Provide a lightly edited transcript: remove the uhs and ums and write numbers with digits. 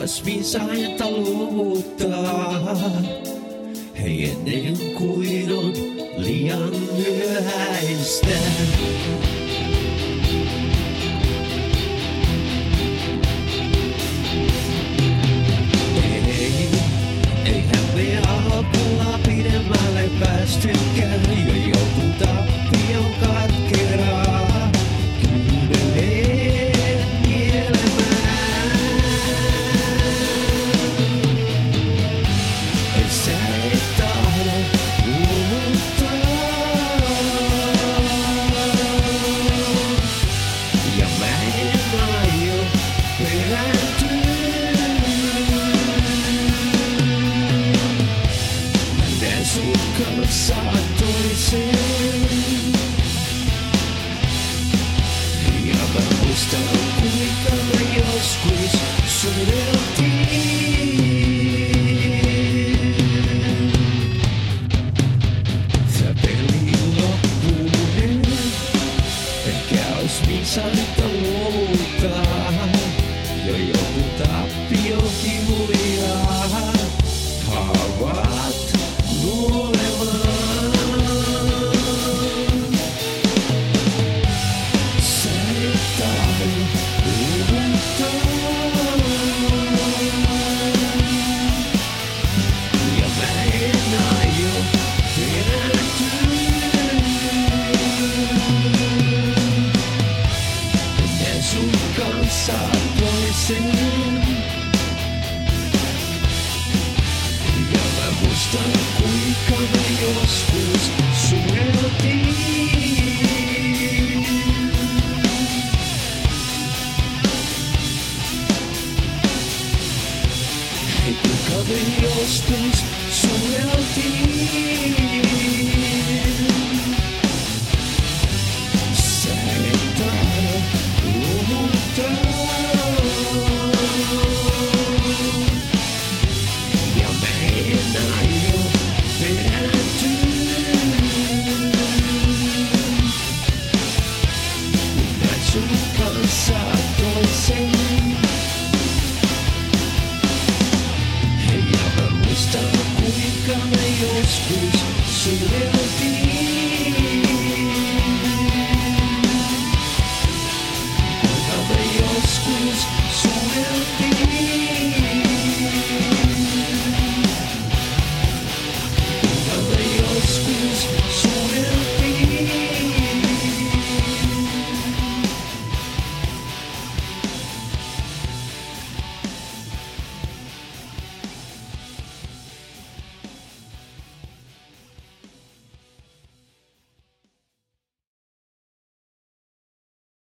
jos viisainta luovuttaa. Hei, ennen kuin on liian myöhäistä. Eihän me apua pidemmälle päästykään ja joku tappion katkeraa. Kyyneleen nielemään. Sä et tahdo luovuttaa. Ja mä en aio perääntyä. Sut kanssa toiseen. Ja mä muistan kuinka me joskus suudeltiin. Tää peli loppuinen, eikä ois viisainta luovuttaa. Jo joku tappio kivuliaa. Haavat kuinka me joskus suudeltiin. Hei, kuinka me joskus suudeltiin. Sä et tahdo luovuttaa. Ja mä en aio perääntyä. Mennään sun kanssa toiseen. Hei, ja mä muistan kuinka me joskus suudeltiin. Kuinka me joskus suudeltiin.